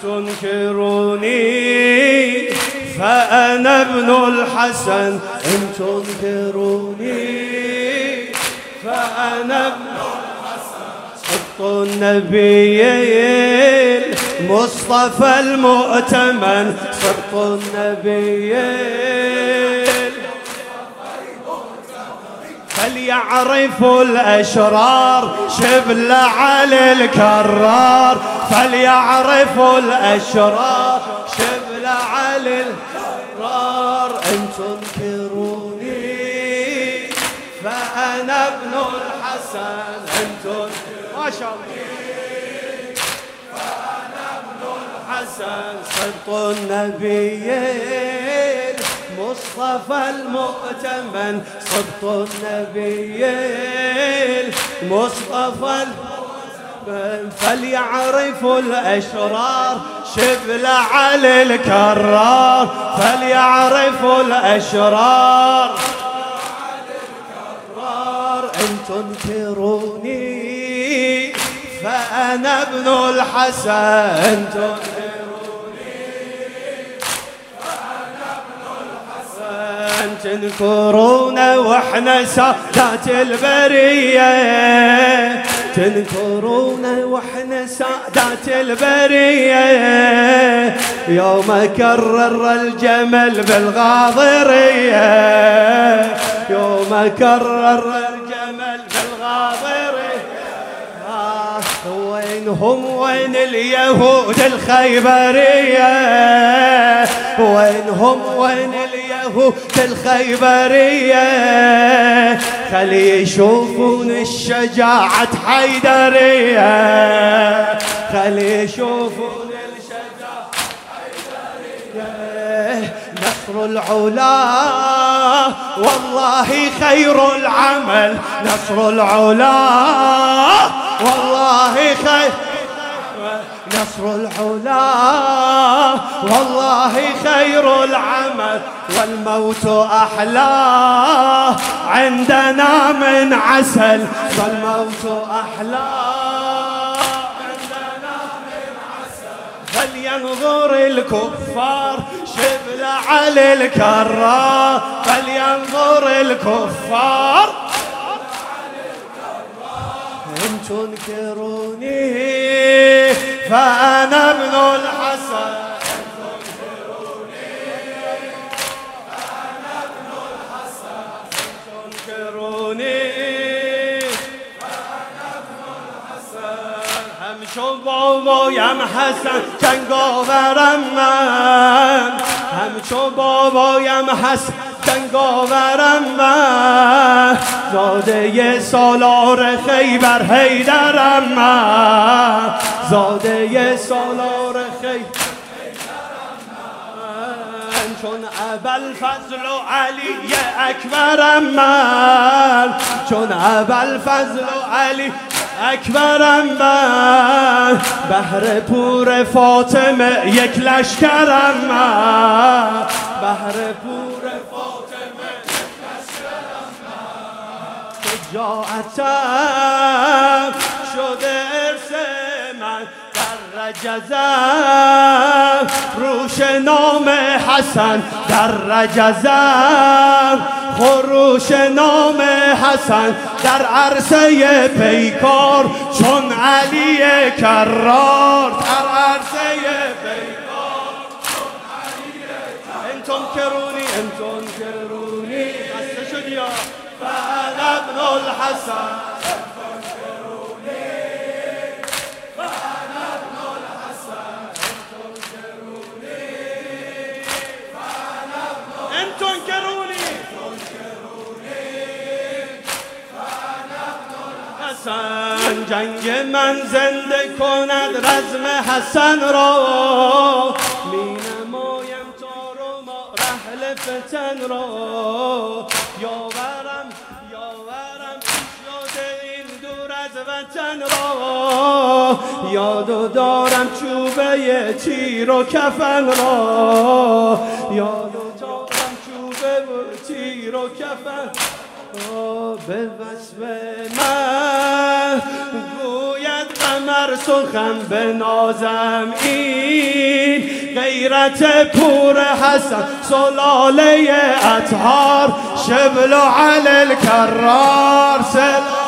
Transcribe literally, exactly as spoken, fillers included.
تنكروني فأنا ابن الحسن، إن تنكروني فأنا ابن الحسن. صدق النبي المصطفى المؤتمن، صدق النبي فليعرفوا الأشرار شبل على الكرار، فليعرفوا الأشرار شبل على الكرار. إن تنكروني فأنا ابن الحسن، إن تنكروني ما شاء الله فأنا ابن الحسن. صدق النبي المصطفى المؤتمن، صدق النبي المصطفى المؤتمن. فليعرفوا الأشرار شبل على الكرار، فليعرفوا الأشرار على الكرار. إن تنكروني فأنا ابن الحسن، تنكرون واحنا سادات البرية، تنكرون واحنا سادات البرية. يوم كرر الجمل بالغاضرية، يوم كرر الجمل بالغاضرية. آه وينهم وين اليهود الخيبرية، وينهم وين اليهود الخيبرية. خلي يشوفون الشجاعة حيدرية، خلي يشوفون الشجاعة حيدرية. نصر العلا والله خير العمل، نصر العلا والله خير، نصر العلا والله خير العمل. والموت أحلى عندنا من عسل، والموت أحلى عندنا من عسل. فلينظر الكفار شبل على الكرار، فلينظر الكفار على الكرار. إن تنكروني فأنا ابن الحسن، إن تنكروني فأنا ابن الحسن، إن تنكروني فأنا ابن الحسن. همشو بابا یم حسن جنگاورم من، همشو بابا یم حسن جنگاورم من. زاده سالار خیبر حیدرم من، زاده سالار خیبرم من. چون ابوالفضل و علی اکبرم من، چون ابوالفضل و علی اکبرم من. بهر پور فاطمه یک لشکرم من، بهر پور فاطمه یک لشکرم من. شجاعتم شده ارث من در رجزم، روش نام حسن در رجزم. خروش نام حسن در عرصه پیکار، چون علی کرار در عرصه پیکار، چون علی کرار. إن تنكروني إن تنكروني خسته شدی یا فأنا ابن الحسن، إن تنكروني فأنا ابن الحسن، إن تنكروني فأنا ابن الحسن، إن تنكروني جنگ من زنده کند رزم حسن را. می نمایم تار و ما رحل فتن را. یاورم یاورم شده این دور از وطن را. یادو دارم چوبه تیر و کفن را. یادو دارم چوبه و تیر و کفن. به وصف من گوید غم قمر سخن به نازم این غیرت پور حسن سلاله اطهار شبل علی الکرار.